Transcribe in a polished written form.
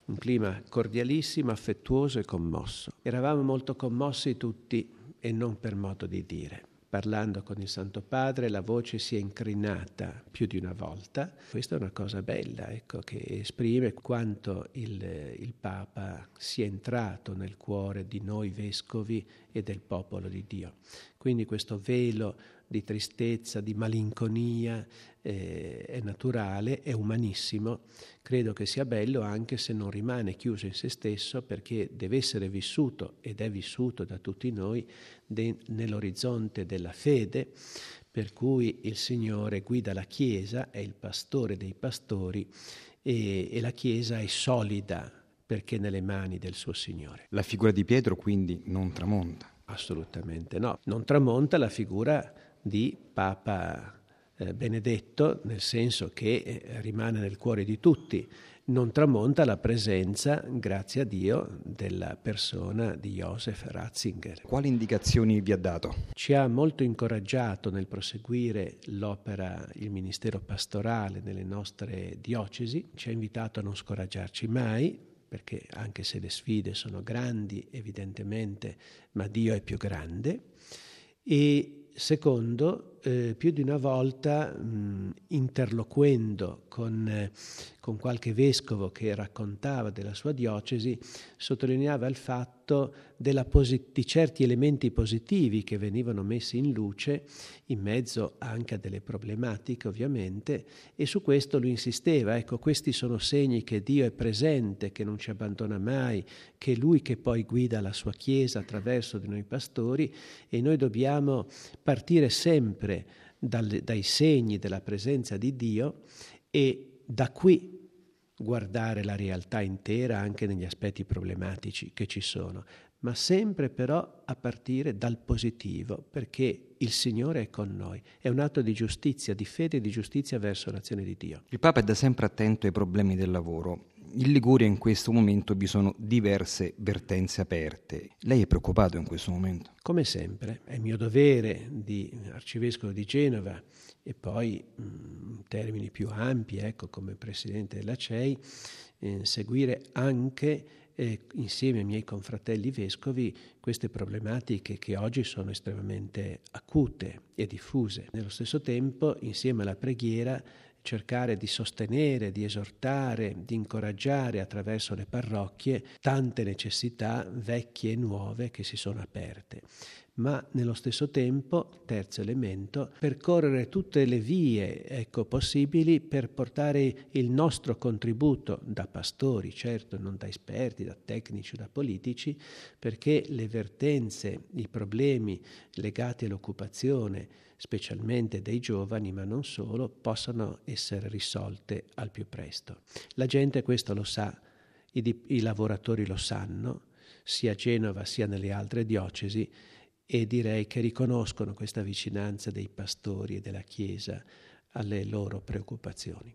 un clima cordialissimo, affettuoso e commosso. Eravamo molto commossi tutti e non per modo di dire. Parlando con il Santo Padre la voce si è incrinata più di una volta. Questa è una cosa bella, ecco, che esprime quanto il Papa sia entrato nel cuore di noi vescovi e del popolo di Dio. Quindi questo velo di tristezza, di malinconia è naturale, è umanissimo. Credo che sia bello anche se non rimane chiuso in se stesso, perché deve essere vissuto ed è vissuto da tutti noi nell'orizzonte della fede, per cui il Signore guida la Chiesa, è il pastore dei pastori e la Chiesa è solida perché è nelle mani del suo Signore. La figura di Pietro quindi non tramonta? Assolutamente no. Non tramonta la figura di Papa Benedetto, nel senso che rimane nel cuore di tutti. Non tramonta la presenza, grazie a Dio, della persona di Joseph Ratzinger. Quali indicazioni vi ha dato? Ci ha molto incoraggiato nel proseguire l'opera, il ministero pastorale nelle nostre diocesi. Ci ha invitato a non scoraggiarci mai, perché anche se le sfide sono grandi, evidentemente, ma Dio è più grande. E secondo, più di una volta interloquendo con qualche vescovo che raccontava della sua diocesi, sottolineava il fatto di certi elementi positivi che venivano messi in luce in mezzo anche a delle problematiche ovviamente, e su questo lui insisteva. Ecco, questi sono segni che Dio è presente, che non ci abbandona mai, che è Lui che poi guida la sua Chiesa attraverso di noi pastori, e noi dobbiamo partire sempre dai segni della presenza di Dio e da qui guardare la realtà intera anche negli aspetti problematici che ci sono, ma sempre però a partire dal positivo, perché il Signore è con noi. È un atto di giustizia, di fede e di giustizia verso l'azione di Dio. Il Papa è da sempre attento ai problemi del lavoro. In Liguria in questo momento vi sono diverse vertenze aperte. Lei è preoccupato in questo momento? Come sempre, è mio dovere di arcivescovo di Genova e poi in termini più ampi, ecco, come presidente della CEI, seguire anche insieme ai miei confratelli vescovi queste problematiche che oggi sono estremamente acute e diffuse. Nello stesso tempo, insieme alla preghiera, cercare di sostenere, di esortare, di incoraggiare attraverso le parrocchie tante necessità vecchie e nuove che si sono aperte. Ma nello stesso tempo, terzo elemento, percorrere tutte le vie possibili per portare il nostro contributo da pastori, certo non da esperti, da tecnici o da politici, perché le vertenze, i problemi legati all'occupazione, specialmente dei giovani, ma non solo, possano essere risolte al più presto. La gente questo lo sa, i lavoratori lo sanno, sia a Genova sia nelle altre diocesi, e direi che riconoscono questa vicinanza dei pastori e della Chiesa alle loro preoccupazioni.